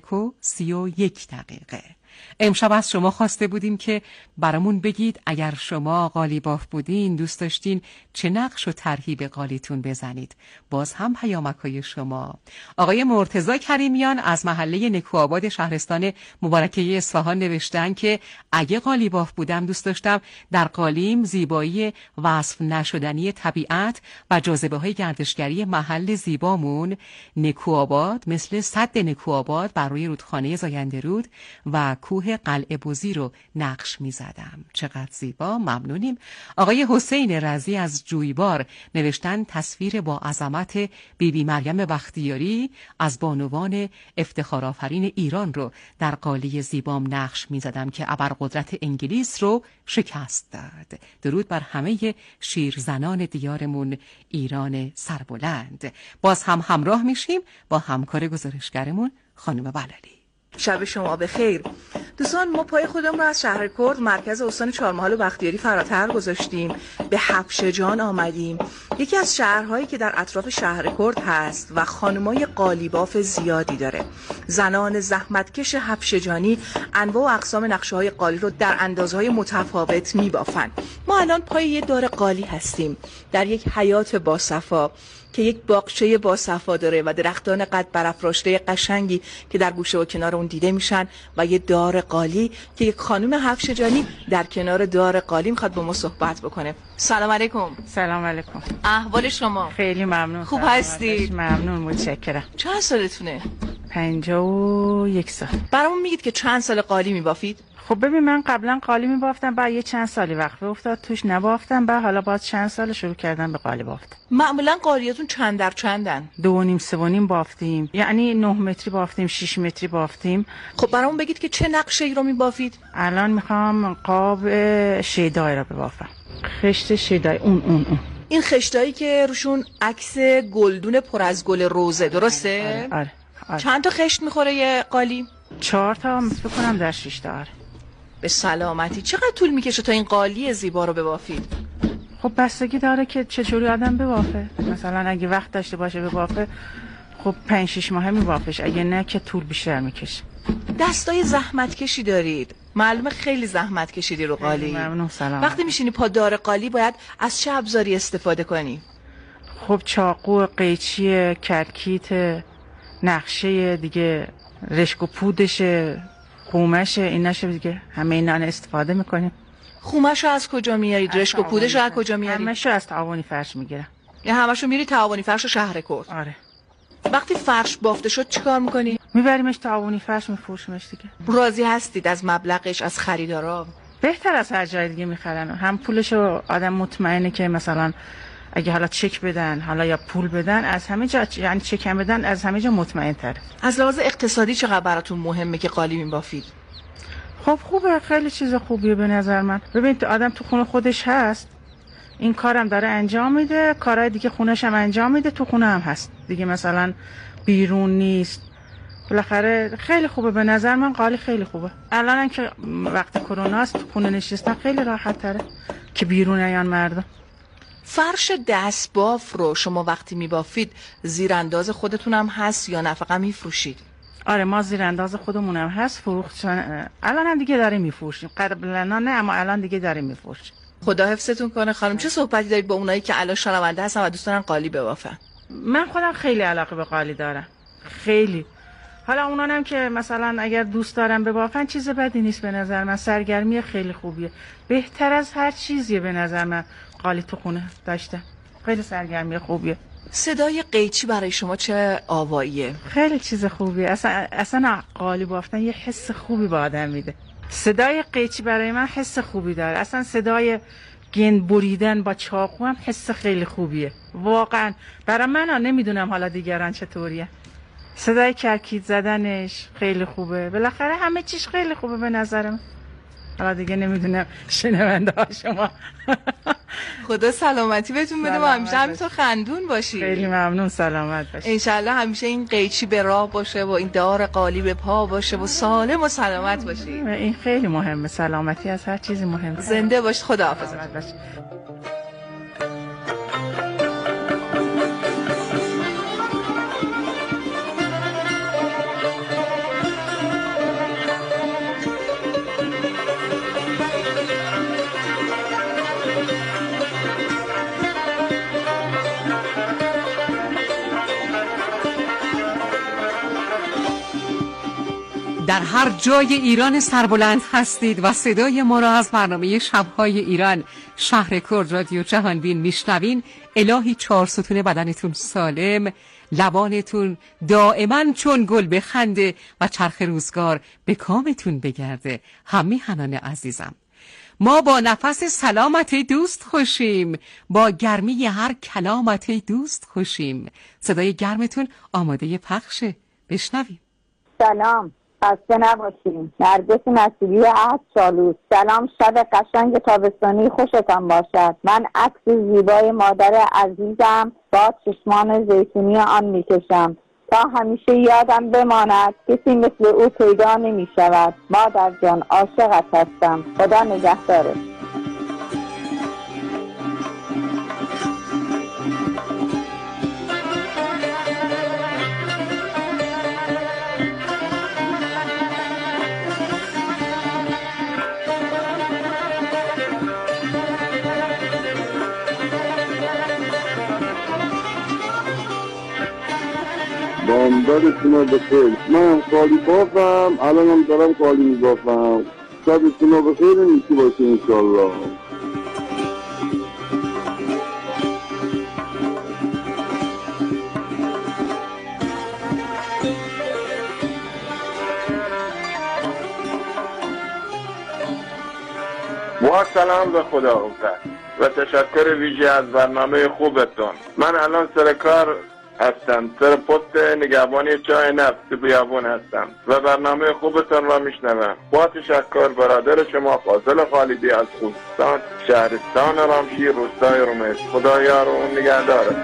1:31. امشب از شما خواسته بودیم که برامون بگید اگر شما قالیباف بودین دوست داشتین چه نقش و طرحی به قالیتون بزنید. باز هم پیامک‌های شما. آقای مرتضی کریمیان از محله نکوآباد شهرستان مبارکه اصفهان نوشتن که اگه قالیباف بودم دوست داشتم در قالیم زیبایی وصف نشدنی طبیعت و جاذبه‌های گردشگری محل زیبامون نکوآباد مثل سد نکوآباد بر روی رودخانه زاینده رود و کوه قلعه بوزی رو نقش می زدم. چقدر زیبا. ممنونیم. آقای حسین رضی از جویبار نوشتن تصویر با عظمت بیبی مریم بختیاری از بانوان افتخارآفرین ایران رو در قالی زیبام نقش می زدم که ابرقدرت انگلیس رو شکست داد. درود بر همه شیرزنان دیارمون ایران سربلند. باز هم همراه میشیم با همکار گزارشگرمون خانم بلالی. شب شما بخیر دوستان. ما پای خودمون رو از شهر کرد مرکز استان 4 محال و بختیاری فراتر گذاشتیم، به حبشجان آمدیم، یکی از شهرهایی که در اطراف شهر کرد هست و خانمای قالیباف زیادی داره. زنان زحمتکش حبشجانی انواع و اقسام نقشه‌های قالی رو در اندازهای متفاوت میبافن. ما الان پای یه دار قالی هستیم در یک حیات باصفا که یک باغچه باصفا داره و درختان قد برافراشته قشنگی که در گوشه و کنار اون دیده میشن و یه دار قالی که یک خانم حبشجانی در کنار دار قالی میخواد با ما صحبت بکنه. سلام علیکم. سلام علیکم. احوال شما؟ خیلی ممنون. خوب هستید؟ ممنون، متشکرم. چند سالتونه؟ 51 سال. برامون میگید که چند سال قالی میبافید؟ خب ببین من قبلا قالی میبافتم، بعد یه چند سالی وقفه افتاد توش نبافتم، بعد حالا باز چند سال شروع کردم به قالی بافتن. معمولا قالیاتون چند در چندن؟ 2.5 3.5 بافتیم، یعنی 9 متری بافتیم، 6 متری بافتیم. خب برامون بگید که چه نقشه‌ای رو میبافید؟ الان میخوام قاب شیدای رو ببافم. خشت شیدای اون این خشتایی که روشون عکس گلدون پر از گل روزه، درسته؟ آره. چند تا خشت میخوره یه قالی؟ 4 تا فکر کنم در 6 تا. به سلامتی. چقدر طول میکشه تا این قالی زیبا رو ببافید؟ خب بستگی داره که چجوری آدم ببافه. مثلا اگه وقت داشته باشه ببافه خب 5-6 ماه میبافش، اگه نه که طول بیشتر میکشه. دستای زحمت کشی دارید، معلومه خیلی زحمت کشیدی رو قالی. ممنون. سلام. وقتی میشینی پا دار قالی باید از چه ابزاری استفاده کنی؟ خب چاقو، قیچی، کرکیت، نقشه دیگه، رشک و پودشه، خومشه، ایناشه دیگه، همه اینا استفاده میکنیم. خومشو از کجا میارید؟ رشک و پودشو از کجا میارید؟ همشو از تعاونی فرش میگیرم. یا همشو میری تعاونی فرش و شهر کرد؟ آره. وقتی فرش بافته شد چیکار میکنی؟ میبریمش تعاونی فرش میفروشیمش دیگه. راضی هستید از مبلغش، از خریدارا؟ بهتر از هر جای دیگه میخرن. هم پولشو آدم مطمئنه که مثلا اگه حالا چک بدن حالا یا پول بدن از همه جا، یعنی چک هم بدن از همه جا مطمئن تره. از لحاظ اقتصادی چقدر براتون مهمه که قالی میبافید؟ خب خوبه، خیلی چیز خوبیه به نظر من. ببین آدم تو خونه خودش هست، این کارم داره انجام میده، کارهای دیگه خونش هم انجام میده، تو خونه هم هست دیگه، مثلا بیرون نیست. بالاخره خیلی خوبه به نظر من. قالی خیلی خوبه. الان که وقت کرونا است تو خونه نشستن خیلی راحت تره که بیرون نیان مردم. فرش دستباف رو شما وقتی میبافید زیر انداز خودتون هم هست یا نه فقط میفروشید؟ آره ما زیر انداز خودمون هم هست، فروخت الان هم دیگه داریم میفروشیم. قبلا نه اما الان دیگه داریم میفروشیم. خدا حفظتون کنه خانم. چه صحبتی دارید با اونایی که الان شنونده هستن و دوست دارن قالی ببافن؟ من خودم خیلی علاقه به قالی دارم، خیلی. حالا اونان هم که مثلا اگر دوست دارن ببافن چیز بدی نیست به نظر من، سرگرمی خیلی خوبیه، بهتر از هر چیزیه به نظر من قالی تو خونه داشته. خیلی سرگرمی خوبیه. صدای قیچی برای شما چه آواییه؟ خیلی چیز خوبیه. اصلا قالی بافتن یه حس خوبی به آدم میده. صدای قیچی برای من حس خوبی داره. اصلا صدای گند بریدن با چاقو هم حس خیلی خوبیه واقعا. برای من نمیدونم حالا دیگران چطوریه. صدای کرکیت زدنش خیلی خوبه. بالاخره همه چیش خیلی خوبه به نظرم. حالا دیگه نمیدونم شنونده ها شما. خدا سلامتی بهتون بده و همیشه همینطور خندون باشی. خیلی ممنون، سلامت باشی. انشالله همیشه این قیچی به راه باشه و این دار قالی به پا باشه و سالم و سلامت باشی. این خیلی مهمه، سلامتی از هر چیزی مهمه. زنده باش. خداحافظ. در هر جای ایران سربلند هستید و صدای ما را از برنامه شب‌های ایران شهر کرد رادیو جهانبین میشنوین، الهی 4 ستون بدنتون سالم، لبانتون دائما چون گل بخنده و چرخ روزگار به کامتون بگرده. همیهنان عزیزم، ما با نفس سلامت دوست خوشیم، با گرمی هر کلامت دوست خوشیم. صدای گرمتون آماده پخشه، بشنویم. سلام، خسته نباشیم. نرگس نصیری از چالوس. سلام، شب قشنگ تابستانی خوشتان باشد. من عکس زیبای مادر عزیزم با چشمان زیتونی آن میکشم تا همیشه یادم بماند کسی مثل او پیدا نمی شود. مادر جان عاشقت هستم. خدا نگهدارت. بامدادتون رو بخیر. من قالی بافم، الان هم دارم قالی میبافم. شبتون رو بخیر، نیکی باشه انشالله. با سلام به خدا و تشکر ویژه از برنامه خوبتون. من الان سر کار هستم، سر پست نگهبانی چای نفت بیابون هستم و برنامه خوبتون را میشنوم. با تشکر برادر شما فاضل خالدی از خوزستان، شهرستان رامشیر، روستای رمش. خدا یار و نگهدارتون.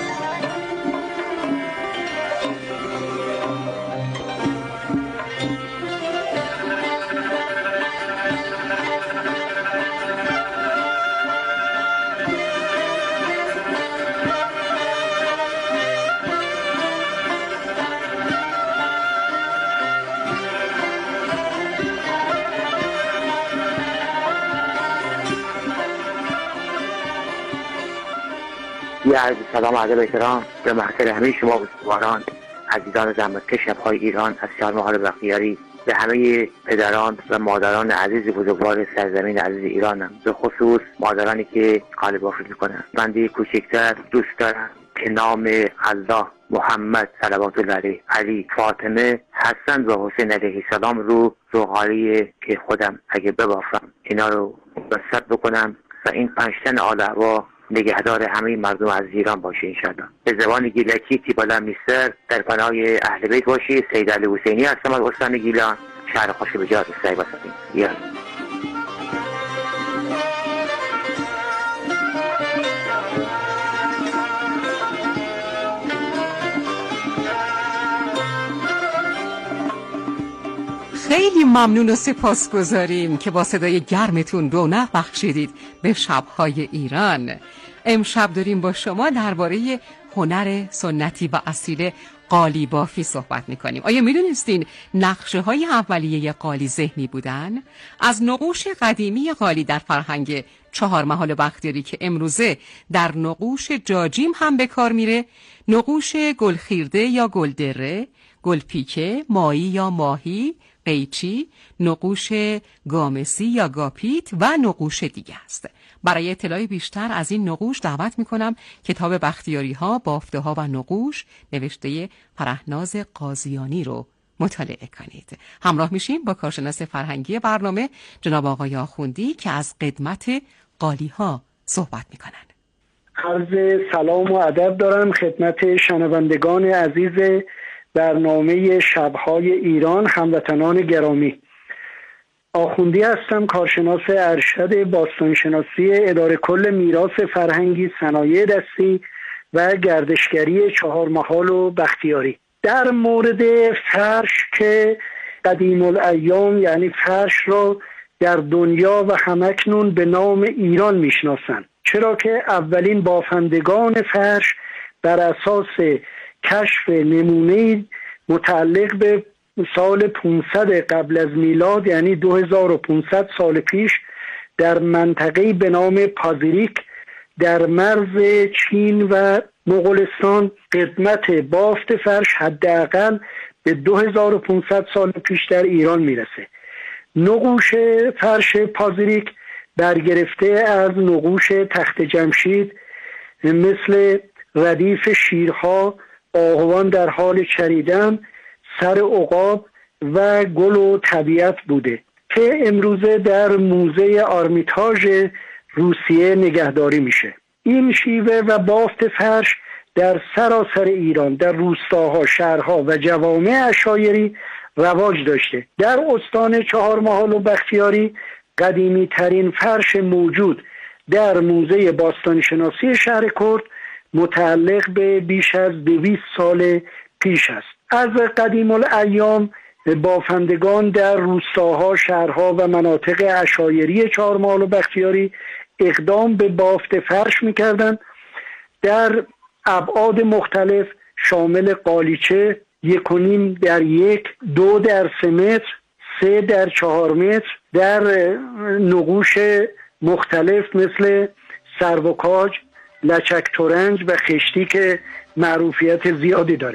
عرض سلام و ادب و احترام به محضر همه شما بزرگواران عزیزان زحمتکش شب‌های ایران از چهارمحال بختیاری، به همه پدران و مادران عزیز بزرگوار سرزمین عزیز ایرانم، به خصوص مادرانی که قالی بافی میکنن. بنده کوچکتر دوست دارم که نام الله، محمد صلوات الله علیه، علی، فاطمه، حسن و حسین علیه السلام رو قالیه که خودم اگه ببافم اینا رو وسط بکنم و این 5 تن آل هوا نگهدار همه مردم از ایران باشه انشاءالله. به زبان گیلکی تیبالا میستر در پناه اهل بیت باشی. سید علی حسینی هستم از استان گیلان، شهر خوش بجا روستایی وسطی ایران. خیلی ممنون و سپاسگزاریم که با صدای گرمتون رونق بخشیدید به شب‌های ایران. امشب داریم با شما درباره هنر سنتی و اصیل قالی بافی صحبت می‌کنیم. آیا می‌دونستین نقشه‌های اولیه قالی ذهنی بودن؟ از نقوش قدیمی قالی در فرهنگ چهارمحال بختیاری که امروزه در نقوش جاجیم هم به کار میره، نقوش گلخیرده یا گلدره، گلپیکه، مایی یا ماهی، قیچی، نقوش گامسی یا گاپیت و نقوش دیگه است. برای اطلاع بیشتر از این نقوش دعوت میکنم کتاب بختیاری ها، بافته ها و نقوش نوشته فرهناز قاضیانی رو مطالعه کنید. همراه میشیم با کارشناس فرهنگی برنامه جناب آقای آخوندی که از قدمت قالی ها صحبت میکنن. عرض سلام و ادب دارم خدمت شنوندگان عزیز برنامه شب‌های ایران، هموطنان گرامی. آخوندی هستم، کارشناس ارشد باستانشناسی اداره کل میراث فرهنگی، صنایع دستی و گردشگری چهارمحال و بختیاری. در مورد فرش که قدیم الایام یعنی فرش را در دنیا و همکنون به نام ایران میشناسند، چرا که اولین بافندگان فرش بر اساس کشف نمونه متعلق به سال 500 قبل از میلاد یعنی 2500 سال پیش در منطقه‌ای به نام پازیریک در مرز چین و مغولستان قدمت بافت فرش حداقل به 2500 سال پیش در ایران میرسه. نقوش فرش پازیریک برگرفته از نقوش تخت جمشید مثل ردیف شیرها، آهوان در حال چریدن، سر عقاب و گل و طبیعت بوده که امروزه در موزه آرمیتاژ روسیه نگهداری میشه. این شیوه و بافت فرش در سراسر ایران در روستاها، شهرها و جوامع عشایری رواج داشته. در استان چهارمحال و بختیاری قدیمی ترین فرش موجود در موزه باستانشناسی شهر کرد متعلق به بیش از 200 سال پیش است. از قدیم الایام بافندگان در روستاها، شهرها و مناطق عشایری چهارمحال و بختیاری اقدام به بافت فرش می‌کردند در ابعاد مختلف شامل قالیچه 1.5 در 1، 2 در 3 متر، 3 در 4 متر، در نقوش مختلف مثل سرو و کاج، لچک ترنج و خشتی که معروفیت زیادی داره.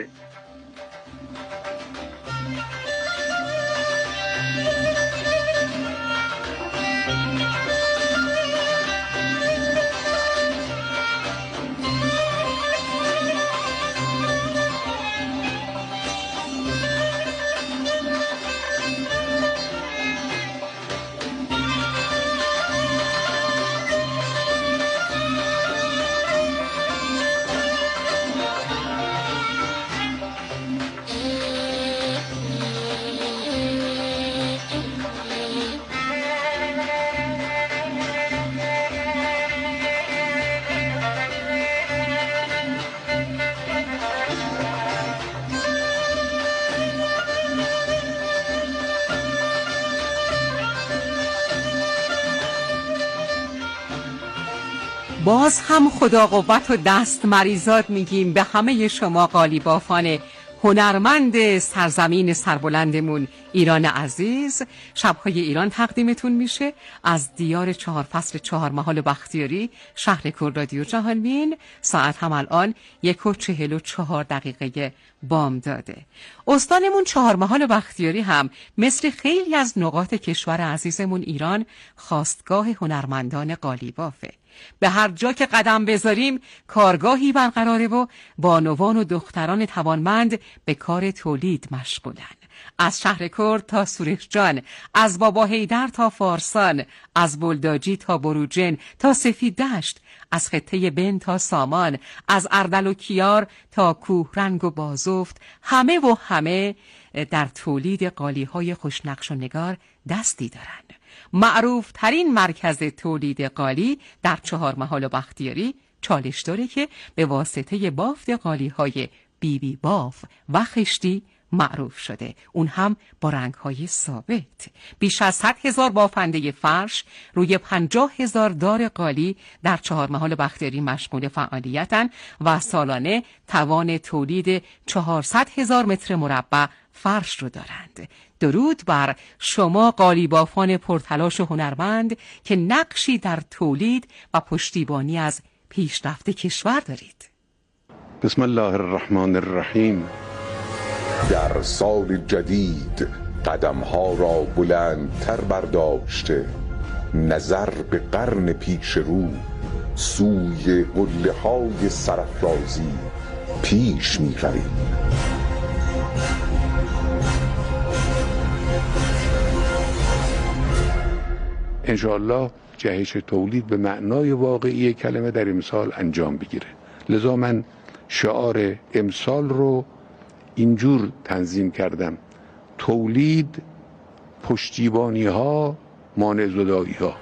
باز هم خدا قوت و دست مریزاد میگیم به همه شما قالیبافان هنرمند سرزمین سربلندمون ایران عزیز. شب‌های ایران تقدیمتون میشه از دیار 4 فصل چهارمحال بختیاری، شهر کرد، رادیو جهانبین. ساعت هم الان 1:44 بامداده. استانمون چهارمحال بختیاری هم مثل خیلی از نقاط کشور عزیزمون ایران خواستگاه هنرمندان قالیبافه. به هر جا که قدم بذاریم کارگاهی برقراره و بانوان و دختران توانمند به کار تولید مشغولن. از شهر کرد تا سورخجان، از بابا حیدر تا فارسان، از بلداجی تا بروجن تا سفید دشت، از خطه بن تا سامان، از اردل و کیار تا کوهرنگ و بازفت، همه و همه در تولید قالی‌های خوشنقش و نگار دستی دارند. معروف ترین مرکز تولید قالی در چهارمحال و بختیاری چالشداره که به واسطه بافت قالی‌های بیبی باف و خشتی معروف شده، اون هم با رنگ‌های ثابت. بیش از 100,000 بافنده فرش روی 50,000 دار قالی در چهارمحال بختیاری مشغول فعالیتن و سالانه توان تولید 400,000 متر مربع فرش رو دارند. درود بر شما قالیبافان پرتلاش و هنرمند که نقشی در تولید و پشتیبانی از پیشرفت کشور دارید. بسم الله الرحمن الرحیم. در سال جدید قدمها را بلندتر برداشته، نظر به قرن پیش رو سوی قله های سرافرازی پیش می رویم. انشاءالله جهش تولید به معنای واقعی کلمه در امسال انجام بگیره. لذا من شعار امسال رو اینجور تنظیم کردم: تولید، پشتیبانی ها، مانع زدایی ها.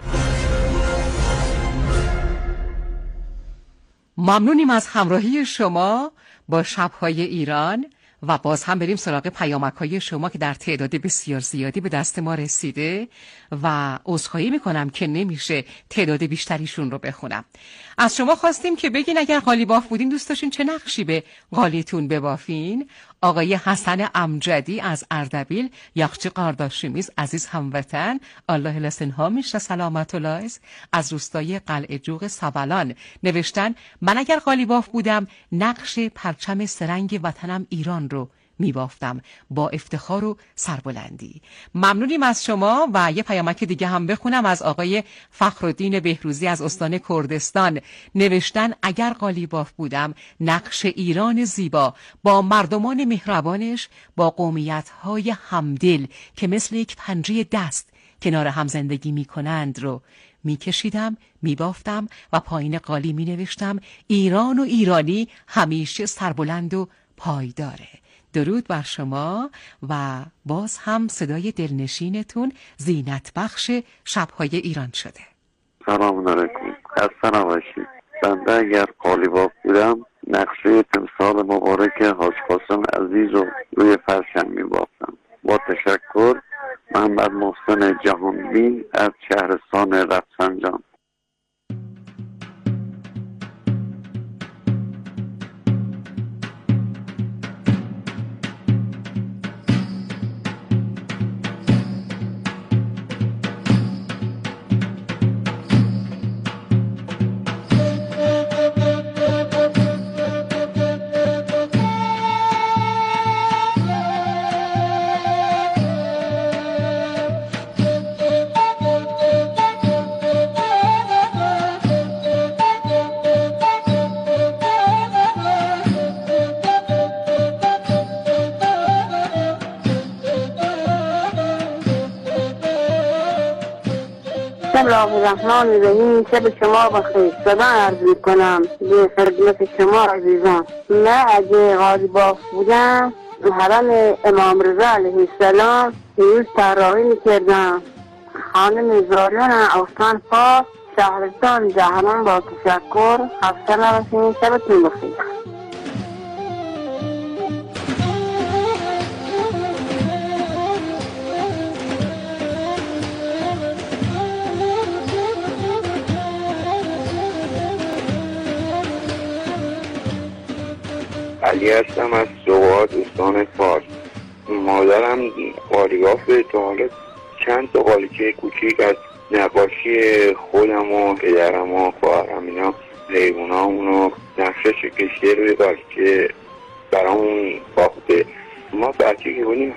ممنونیم از همراهی شما با شب‌های ایران و باز هم بریم سراغ پیامک‌های شما که در تعداد بسیار زیادی به دست ما رسیده و عذرخواهی میکنم که نمیشه تعداد بیشتریشون رو بخونم. از شما خواستیم که بگین اگر قالیباف بودین دوست داشتین چه نقشی به قالیتون ببافین. آقای حسن امجدی از اردبیل، یخچی قارداشمیز عزیز هموطن، الله لسنها میشه سلامت و لایز، از روستای قلعه جوق سبلان نوشتن من اگر قالیباف بودم نقش پرچم سرنگ وطنم ایران رو میبافتم با افتخار و سربلندی. ممنونیم از شما و یه پیامک دیگه هم بخونم از آقای فخرالدین بهروزی از استان کردستان نوشتن اگر قالیباف بودم نقش ایران زیبا با مردمان مهربانش، با قومیت‌های همدل که مثل یک پنجه دست کنار هم زندگی میکنند رو میکشیدم، میبافتم و پایین قالی مینوشتم ایران و ایرانی همیشه سربلند و پایداره. درود بر شما و باز هم صدای دلنشینتون زینت بخش شب‌های ایران شده. سلام علیکم، خسته نباشید. بنده اگر قالیباف بودم نقشه تمثال مبارک حاج قاسم عزیز رو روی فرشم می‌بافتم. با تشکر، محمد محسن جهانبین از شهرستان رفسنجان. بسم الله الرحمن الرحیم. شب شما بخیر. سلام عرض میکنم به خدمت شما عزیزان. من اگه قالیباف بودم حرم امام رضا علیه السلام روز طراحی میکردم. خانم زاریان استان فارس، شهرستان جهنم. با تشکر، خسته نباشید، شبتون بخیر. علی هستم از سواد استان فارس. مادرم قالیباف تا حالا چند تا قالیچه کوچیک از نقاشی خودم و پدرم و خواهرم اینا حیوانامون رو نقشش کشیده روی قالیچه برامون باخته. ما بچه که بودیم